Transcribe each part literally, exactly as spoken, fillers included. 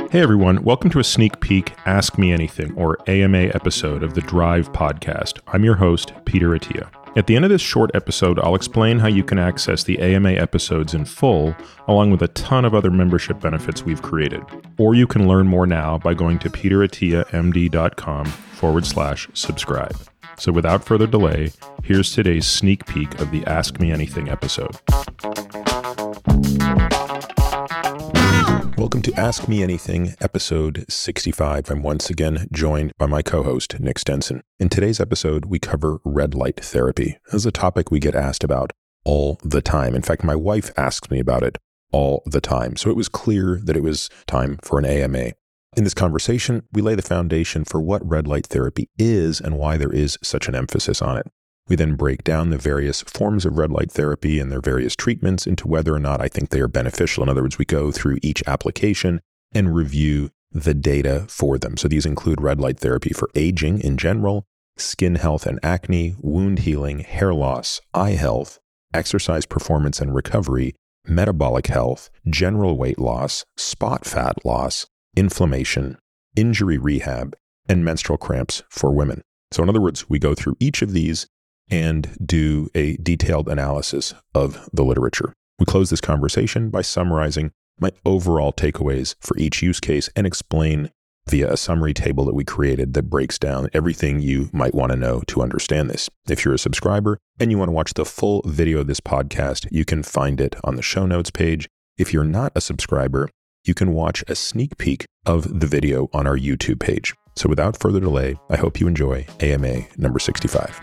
Hey everyone, welcome to a sneak peek Ask Me Anything, or A M A episode of the Drive podcast. I'm your host, Peter Attia. At the end of this short episode, I'll explain how you can access the A M A episodes in full, along with a ton of other membership benefits we've created. Or you can learn more now by going to peterattiamd.com forward slash subscribe. So without further delay, here's today's sneak peek of the Ask Me Anything episode. Welcome to Ask Me Anything, episode sixty-five. I'm once again joined by my co-host, Nick Stenson. In today's episode, we cover red light therapy. This is a topic we get asked about all the time. In fact, my wife asks me about it all the time. So it was clear that it was time for an A M A. In this conversation, we lay the foundation for what red light therapy is and why there is such an emphasis on it. We then break down the various forms of red light therapy and their various treatments into whether or not I think they are beneficial. In other words, we go through each application and review the data for them. So these include red light therapy for aging in general, skin health and acne, wound healing, hair loss, eye health, exercise performance and recovery, metabolic health, general weight loss, spot fat loss, inflammation, injury rehab, and menstrual cramps for women. So in other words, we go through each of these and do a detailed analysis of the literature. We close this conversation by summarizing my overall takeaways for each use case and explain via a summary table that we created that breaks down everything you might want to know to understand this. If you're a subscriber and you want to watch the full video of this podcast, you can find it on the show notes page. If you're not a subscriber, you can watch a sneak peek of the video on our YouTube page. So without further delay, I hope you enjoy A M A number sixty-five.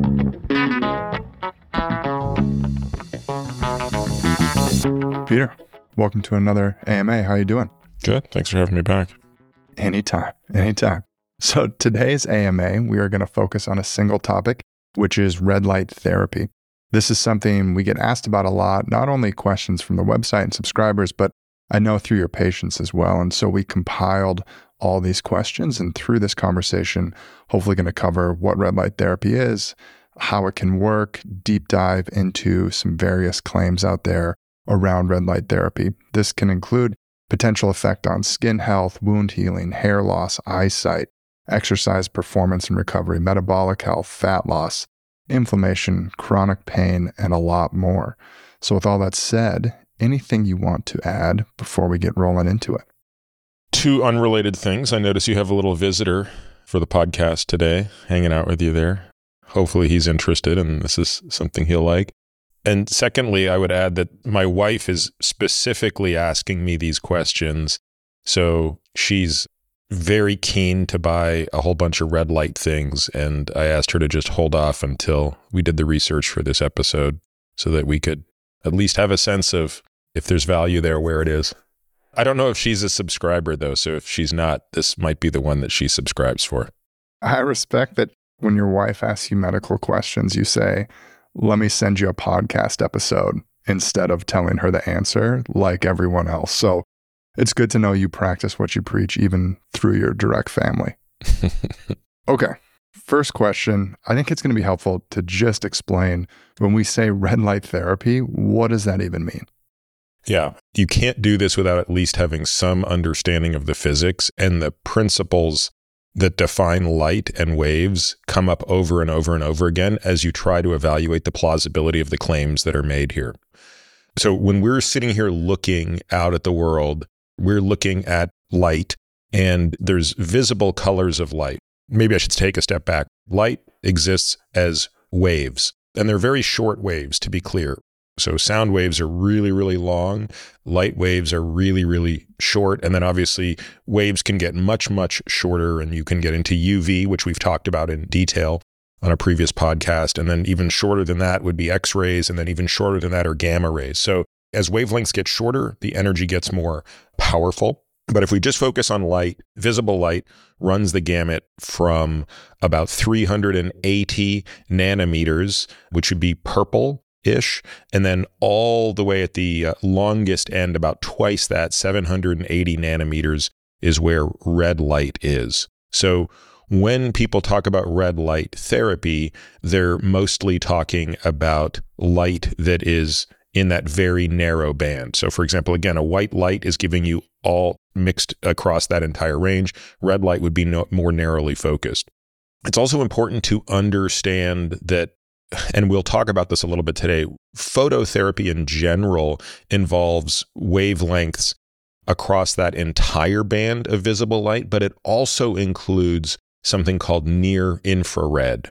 Peter, welcome to another A M A. How are you doing? Good. Thanks for having me back. Anytime, anytime. So today's A M A, we are going to focus on a single topic, which is red light therapy. This is something we get asked about a lot, not only questions from the website and subscribers, but I know through your patients as well. And so we compiled all these questions, and through this conversation, hopefully going to cover what red light therapy is, how it can work, deep dive into some various claims out there around red light therapy. This can include potential effect on skin health, wound healing, hair loss, eyesight, exercise performance and recovery, metabolic health, fat loss, inflammation, chronic pain, and a lot more. So with all that said, anything you want to add before we get rolling into it? Two unrelated things. I notice you have a little visitor for the podcast today, hanging out with you there. Hopefully he's interested and this is something he'll like. And secondly, I would add that my wife is specifically asking me these questions. So she's very keen to buy a whole bunch of red light things. And I asked her to just hold off until we did the research for this episode so that we could at least have a sense of if there's value there, where it is. I don't know if she's a subscriber though. So if she's not, this might be the one that she subscribes for. I respect that when your wife asks you medical questions, you say, let me send you a podcast episode instead of telling her the answer like everyone else. So it's good to know you practice what you preach even through your direct family. Okay. First question. I think it's going to be helpful to just explain when we say red light therapy, what does that even mean? Yeah. You can't do this without at least having some understanding of the physics, and the principles that define light and waves come up over and over and over again as you try to evaluate the plausibility of the claims that are made here. So when we're sitting here looking out at the world, we're looking at light, and there's visible colors of light. Maybe I should take a step back. Light exists as waves, and they're very short waves, to be clear. So sound waves are really, really long. Light waves are really, really short. And then obviously waves can get much, much shorter, and you can get into U V, which we've talked about in detail on a previous podcast. And then even shorter than that would be X-rays. And then even shorter than that are gamma rays. So as wavelengths get shorter, the energy gets more powerful. But if we just focus on light, visible light runs the gamut from about three hundred eighty nanometers, which would be purple, ish, and then all the way at the uh, longest end, about twice that, seven hundred eighty nanometers, is where red light is. So when people talk about red light therapy, they're mostly talking about light that is in that very narrow band. So for example, again, a white light is giving you all mixed across that entire range. Red light would be no, more narrowly focused. It's also important to understand that, and we'll talk about this a little bit today, phototherapy in general involves wavelengths across that entire band of visible light, but it also includes something called near infrared.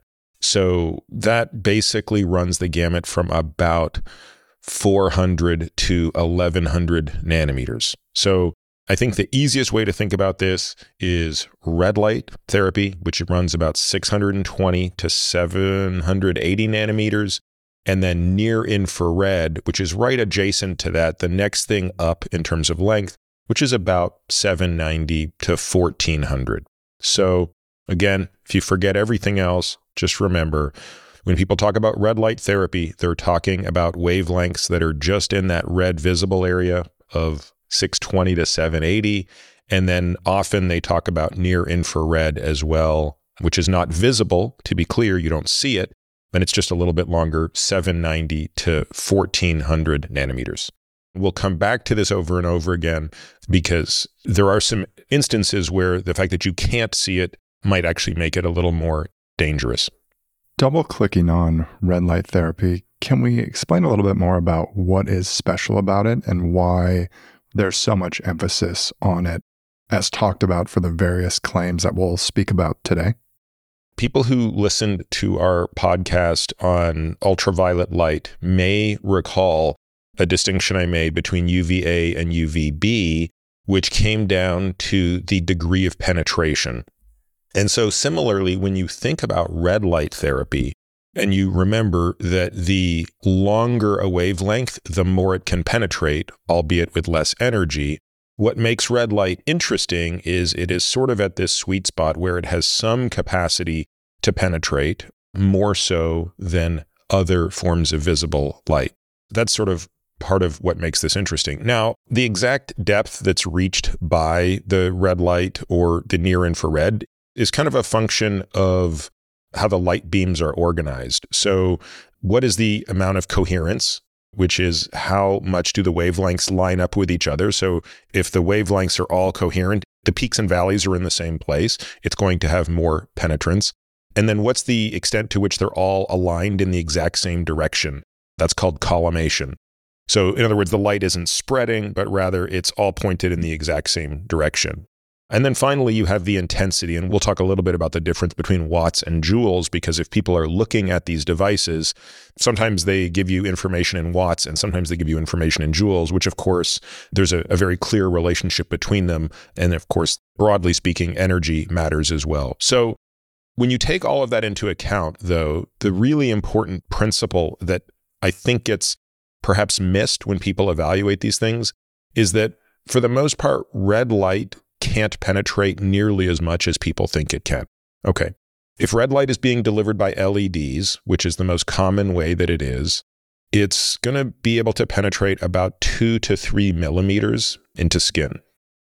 So that basically runs the gamut from about four hundred to eleven hundred nanometers. So I think the easiest way to think about this is red light therapy, which runs about six hundred twenty to seven hundred eighty nanometers, and then near infrared, which is right adjacent to that, the next thing up in terms of length, which is about seven ninety to fourteen hundred. So again, if you forget everything else, just remember, when people talk about red light therapy, they're talking about wavelengths that are just in that red visible area of six twenty to seven eighty. And then often they talk about near infrared as well, which is not visible. To be clear, you don't see it, but it's just a little bit longer, seven ninety to fourteen hundred nanometers. We'll come back to this over and over again because there are some instances where the fact that you can't see it might actually make it a little more dangerous. Double clicking on red light therapy, can we explain a little bit more about what is special about it and why there's so much emphasis on it as talked about for the various claims that we'll speak about today? People who listened to our podcast on ultraviolet light may recall a distinction I made between U V A and U V B, which came down to the degree of penetration. And so similarly, when you think about red light therapy, and you remember that the longer a wavelength, the more it can penetrate, albeit with less energy. What makes red light interesting is it is sort of at this sweet spot where it has some capacity to penetrate, more so than other forms of visible light. That's sort of part of what makes this interesting. Now, the exact depth that's reached by the red light or the near infrared is kind of a function of how the light beams are organized. So what is the amount of coherence, which is how much do the wavelengths line up with each other? So if the wavelengths are all coherent, the peaks and valleys are in the same place, it's going to have more penetrance. And then what's the extent to which they're all aligned in the exact same direction? That's called collimation. So in other words, the light isn't spreading, but rather it's all pointed in the exact same direction. And then finally, you have the intensity, and we'll talk a little bit about the difference between watts and joules, because if people are looking at these devices, sometimes they give you information in watts and sometimes they give you information in joules, which of course, there's a, a very clear relationship between them. And of course, broadly speaking, energy matters as well. So when you take all of that into account, though, the really important principle that I think gets perhaps missed when people evaluate these things is that for the most part, red light can't penetrate nearly as much as people think it can. Okay, if red light is being delivered by L E Ds, which is the most common way that it is, it's going to be able to penetrate about two to three millimeters into skin.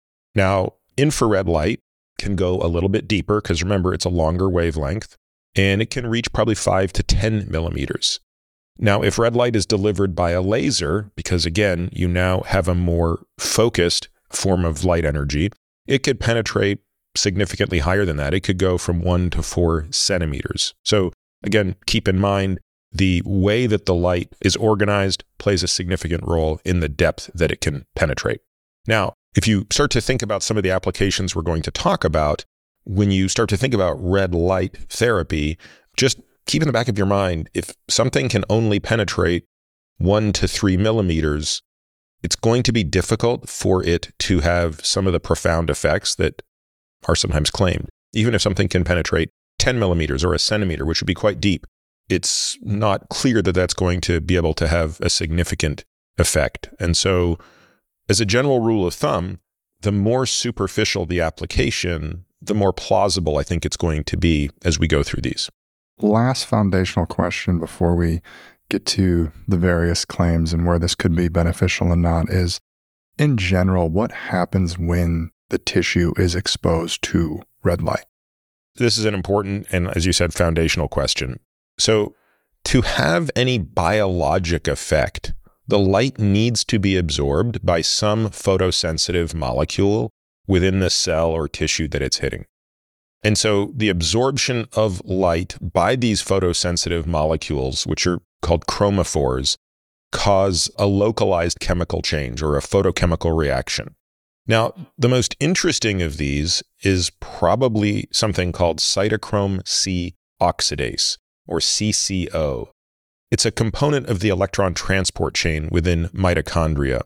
Now, infrared light can go a little bit deeper because remember, it's a longer wavelength, and it can reach probably five to ten millimeters. Now, if red light is delivered by a laser, because again, you now have a more focused form of light energy, it could penetrate significantly higher than that. It could go from one to four centimeters. So again, keep in mind, the way that the light is organized plays a significant role in the depth that it can penetrate. Now, if you start to think about some of the applications we're going to talk about, when you start to think about red light therapy, just keep in the back of your mind, if something can only penetrate one to three millimeters, it's going to be difficult for it to have some of the profound effects that are sometimes claimed. Even if something can penetrate ten millimeters or a centimeter, which would be quite deep, it's not clear that that's going to be able to have a significant effect. And so, as a general rule of thumb, the more superficial the application, the more plausible I think it's going to be as we go through these. Last foundational question before we get to the various claims and where this could be beneficial and not is, in general, what happens when the tissue is exposed to red light? This is an important and, as you said, foundational question. So to have any biologic effect, the light needs to be absorbed by some photosensitive molecule within the cell or tissue that it's hitting. And so the absorption of light by these photosensitive molecules, which are called chromophores, cause a localized chemical change or a photochemical reaction. Now, the most interesting of these is probably something called cytochrome C oxidase, or C C O. It's a component of the electron transport chain within mitochondria.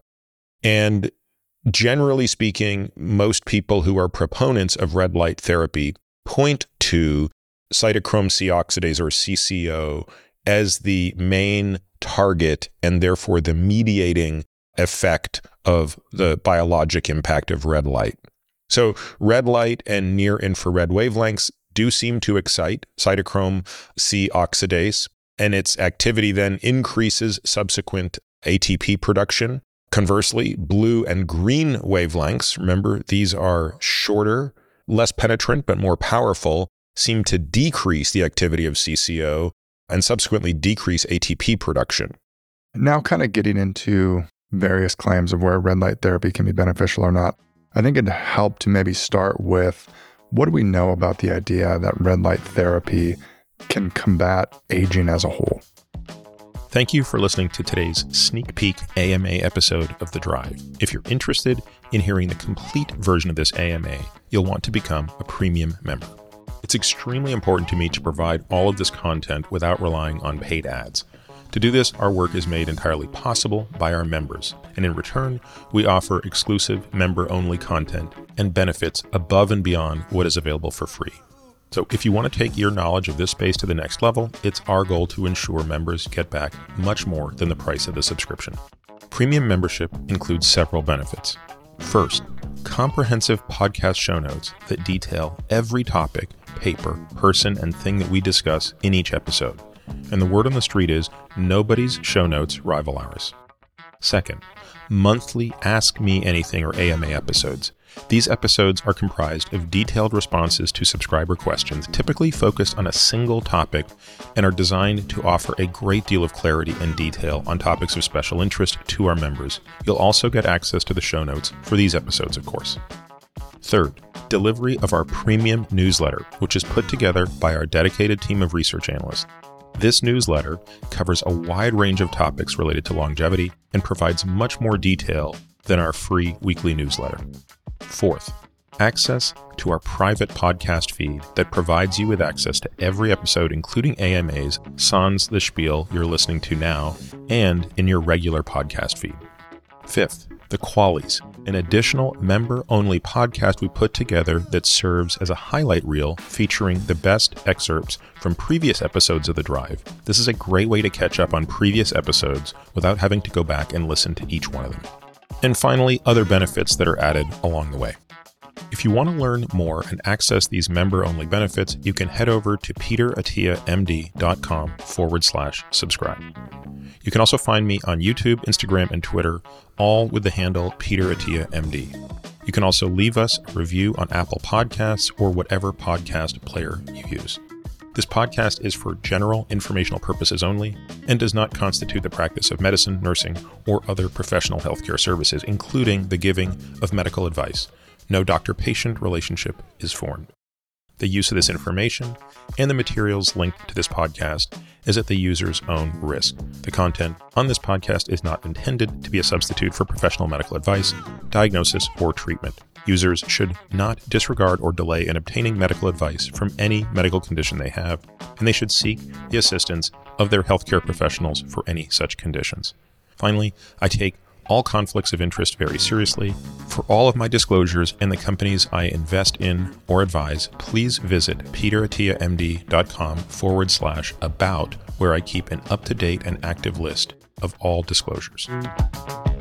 And generally speaking, most people who are proponents of red light therapy point to cytochrome C oxidase, or C C O, as the main target and therefore the mediating effect of the biologic impact of red light. So red light and near infrared wavelengths do seem to excite cytochrome C oxidase, and its activity then increases subsequent A T P production. Conversely, blue and green wavelengths, remember these are shorter, less penetrant, but more powerful, seem to decrease the activity of C C O and subsequently decrease A T P production. Now kind of getting into various claims of where red light therapy can be beneficial or not, I think it'd help to maybe start with, what do we know about the idea that red light therapy can combat aging as a whole? Thank you for listening to today's sneak peek A M A episode of The Drive. If you're interested in hearing the complete version of this A M A, you'll want to become a premium member. It's extremely important to me to provide all of this content without relying on paid ads. To do this, our work is made entirely possible by our members, and in return, we offer exclusive member-only content and benefits above and beyond what is available for free. So if you want to take your knowledge of this space to the next level, it's our goal to ensure members get back much more than the price of the subscription. Premium membership includes several benefits. First, comprehensive podcast show notes that detail every topic, paper, person, and thing that we discuss in each episode. And the word on the street is nobody's show notes rival ours. Second, monthly Ask Me Anything or A M A episodes. These episodes are comprised of detailed responses to subscriber questions, typically focused on a single topic, and are designed to offer a great deal of clarity and detail on topics of special interest to our members. You'll also get access to the show notes for these episodes, of course. Third, delivery of our premium newsletter, which is put together by our dedicated team of research analysts. This newsletter covers a wide range of topics related to longevity and provides much more detail than our free weekly newsletter. Fourth, access to our private podcast feed that provides you with access to every episode, including A M As, sans the spiel you're listening to now, and in your regular podcast feed. Fifth, The Qualies, an additional member-only podcast we put together that serves as a highlight reel featuring the best excerpts from previous episodes of The Drive. This is a great way to catch up on previous episodes without having to go back and listen to each one of them. And finally, other benefits that are added along the way. If you want to learn more and access these member-only benefits, you can head over to peterattiamd.com forward slash subscribe. You can also find me on YouTube, Instagram, and Twitter, all with the handle Peter Attia M D. You can also leave us a review on Apple Podcasts or whatever podcast player you use. This podcast is for general informational purposes only and does not constitute the practice of medicine, nursing, or other professional healthcare services, including the giving of medical advice. No doctor-patient relationship is formed. The use of this information and the materials linked to this podcast is at the user's own risk. The content on this podcast is not intended to be a substitute for professional medical advice, diagnosis, or treatment. Users should not disregard or delay in obtaining medical advice from any medical condition they have, and they should seek the assistance of their healthcare professionals for any such conditions. Finally, I take all conflicts of interest very seriously. For all of my disclosures and the companies I invest in or advise, please visit peterattiamd.com forward slash about, where I keep an up-to-date and active list of all disclosures.